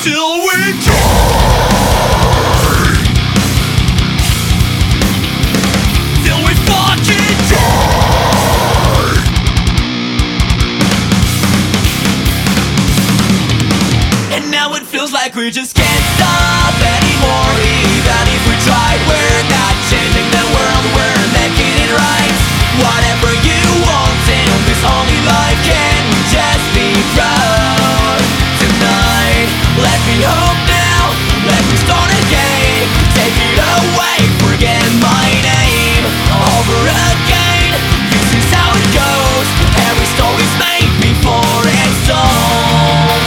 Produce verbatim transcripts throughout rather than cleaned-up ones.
till we die, till we fucking die. And now it feels like we just can't stop anymore. Even if we tried, we're not changing the world, we're making it right. Whatever you want in this only life, can we just be proud tonight? Let me hope now, let me start again. Take it away, forget my name. Over again, this is how it goes. Every story's made before it's told.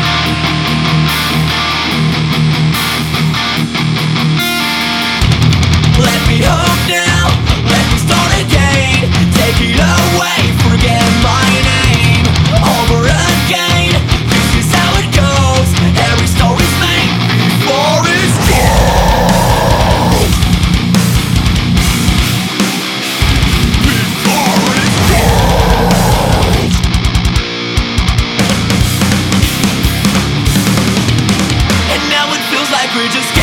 Let me hope now, let me start again. Take it away, forget my name. Over again, this is how it goes. Every story's made before it's told. Before it's told. And now it feels like we just